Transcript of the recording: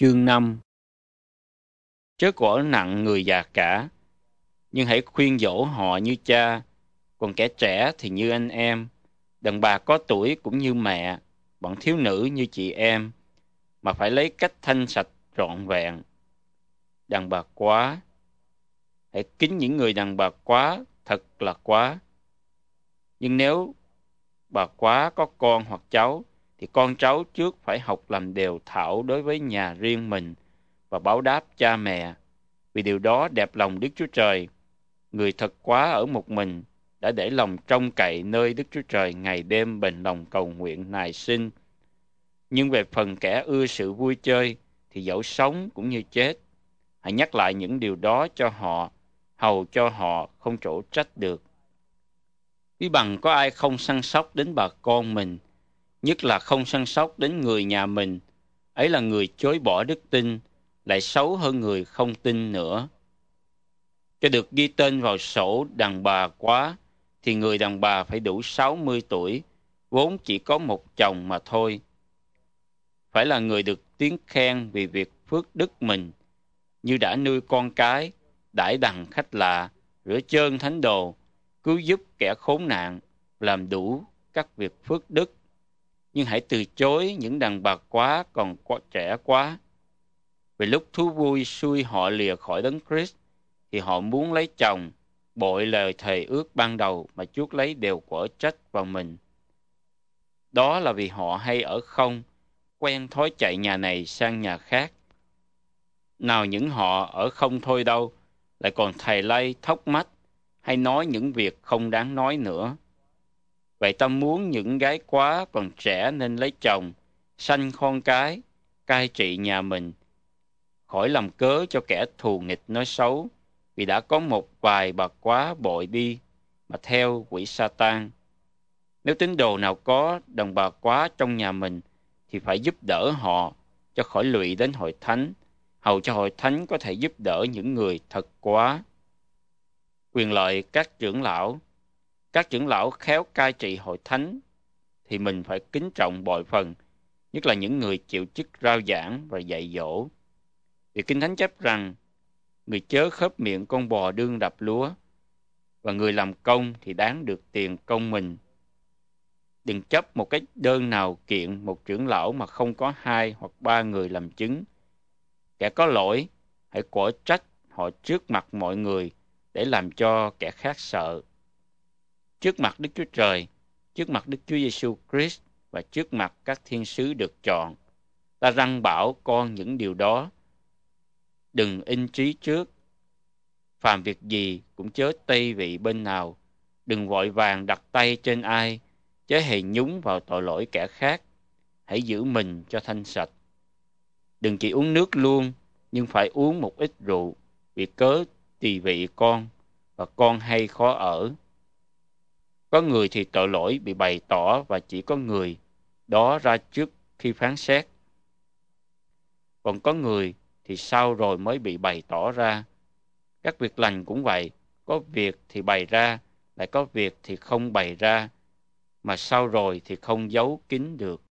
Chương 5. Chớ quở nặng người già cả, nhưng hãy khuyên dỗ họ như cha, còn kẻ trẻ thì như anh em, đàn bà có tuổi cũng như mẹ, bọn thiếu nữ như chị em, mà phải lấy cách thanh sạch trọn vẹn. Đàn bà quá, hãy kính những người đàn bà quá, thật là quá. Nhưng nếu bà quá có con hoặc cháu, thì con cháu trước phải học làm đều thảo đối với nhà riêng mình và báo đáp cha mẹ, vì điều đó đẹp lòng Đức Chúa Trời. Người thật quá ở một mình đã để lòng trông cậy nơi Đức Chúa Trời ngày đêm bền lòng cầu nguyện nài xin. Nhưng về phần kẻ ưa sự vui chơi thì dẫu sống cũng như chết. Hãy nhắc lại những điều đó cho họ, hầu cho họ không chỗ trách được. Ví bằng có ai không săn sóc đến bà con mình, nhất là không săn sóc đến người nhà mình, ấy là người chối bỏ đức tin, lại xấu hơn người không tin nữa. Cho được ghi tên vào sổ đàn bà quá, thì người đàn bà phải đủ 60 tuổi, vốn chỉ có một chồng mà thôi. Phải là người được tiếng khen vì việc phước đức mình, như đã nuôi con cái, đãi đằng khách lạ, rửa trơn thánh đồ, cứu giúp kẻ khốn nạn, làm đủ các việc phước đức. Nhưng hãy từ chối những đàn bà quá còn quá trẻ quá. Vì lúc thú vui xui họ lìa khỏi đấng Christ, thì họ muốn lấy chồng, bội lời thề ước ban đầu mà chuốc lấy đều quở trách vào mình. Đó là vì họ hay ở không, quen thói chạy nhà này sang nhà khác. Nào những họ ở không thôi đâu, lại còn thầy lay thóc mách, hay nói những việc không đáng nói nữa. Vậy ta muốn những gái quá còn trẻ nên lấy chồng, sanh con cái, cai trị nhà mình, khỏi làm cớ cho kẻ thù nghịch nói xấu, vì đã có một vài bà quá bội đi mà theo quỷ Sa-tan. Nếu tín đồ nào có đàn bà quá trong nhà mình, thì phải giúp đỡ họ cho khỏi lụy đến hội thánh, hầu cho hội thánh có thể giúp đỡ những người thật quá. Quyền lợi các trưởng lão khéo cai trị hội thánh, thì mình phải kính trọng bội phần, nhất là những người chịu chức rao giảng và dạy dỗ. Vì Kinh Thánh chép rằng, người chớ khớp miệng con bò đương đập lúa, và người làm công thì đáng được tiền công mình. Đừng chấp một cái đơn nào kiện một trưởng lão mà không có 2 hoặc 3 người làm chứng. Kẻ có lỗi, hãy quở trách họ trước mặt mọi người để làm cho kẻ khác sợ. Trước mặt Đức Chúa Trời, trước mặt Đức Chúa Giêsu Christ và trước mặt các thiên sứ được chọn, ta răn bảo con những điều đó. Đừng in trí trước. Phàm việc gì cũng chớ tây vị bên nào. Đừng vội vàng đặt tay trên ai, chớ hề nhúng vào tội lỗi kẻ khác. Hãy giữ mình cho thanh sạch. Đừng chỉ uống nước luôn, nhưng phải uống một ít rượu, vì cớ tỳ vị con, và con hay khó ở. Có người thì tội lỗi bị bày tỏ và chỉ có người đó ra trước khi phán xét. Còn có người thì sau rồi mới bị bày tỏ ra. Các việc lành cũng vậy, có việc thì bày ra, lại có việc thì không bày ra, mà sau rồi thì không giấu kín được.